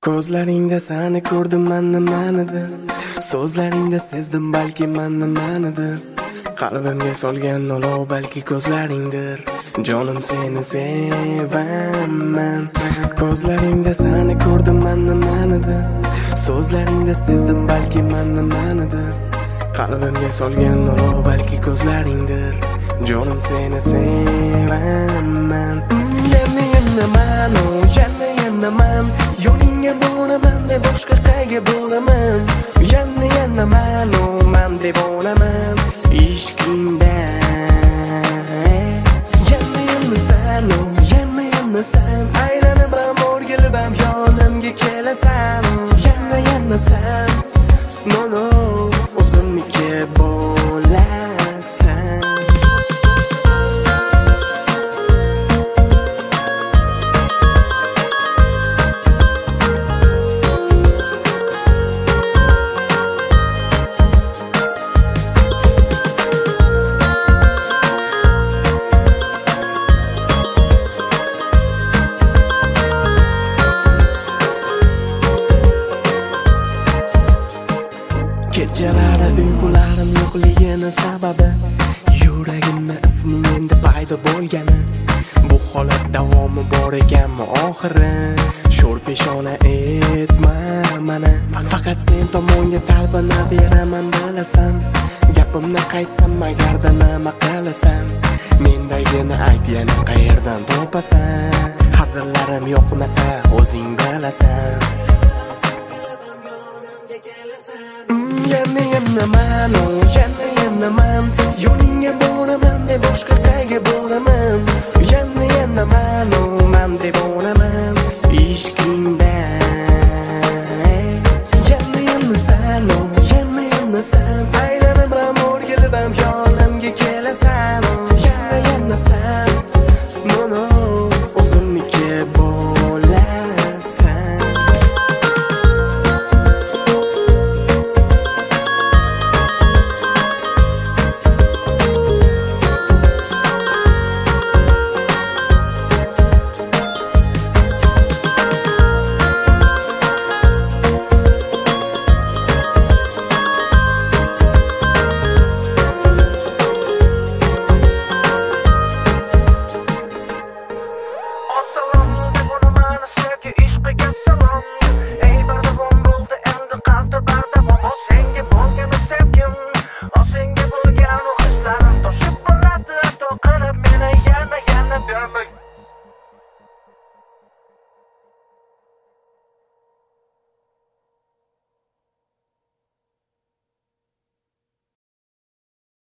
Ko'zlaringda seni ko'rdim man nimanidir, so'zlaringda sezdim balki man nimanidir. Qalbimga solgan olov balki ko'zlaringdir, jonim seni sevaman. Ko'zlaringda seni ko'rdim man nimanidir, so'zlaringda sezdim balki man nimanidir. Qalbimga solgan olov balki ko'zlaringdir, jonim seni sevaman. Yana man, yo'lingga boraman deb boshqa qayga boraman. Yana man deb olaman ishqingda. Yana san, aylanib ham o'rgilib ham yonimga kelasan. Yana san, no o'zimniki bo'lasan. Kechalari uyqularim yo'qligini sababi yuragimda isning endi paydo bo'lgani. Bu holat davomi bor ekanmi oxiri? Sho'r peshona etma mana, faqat sen tomonga talpinaveraman bilasan. Gapimni qaytsam agarda nima qilasan? Mendagini ayt, yana qayerdan topasan? Hazillarim yoqmasa o'zing bilasan. Yana man, yo'lingga boraman deb boshqa qayga boraman. Yana man deb olaman ishqingda.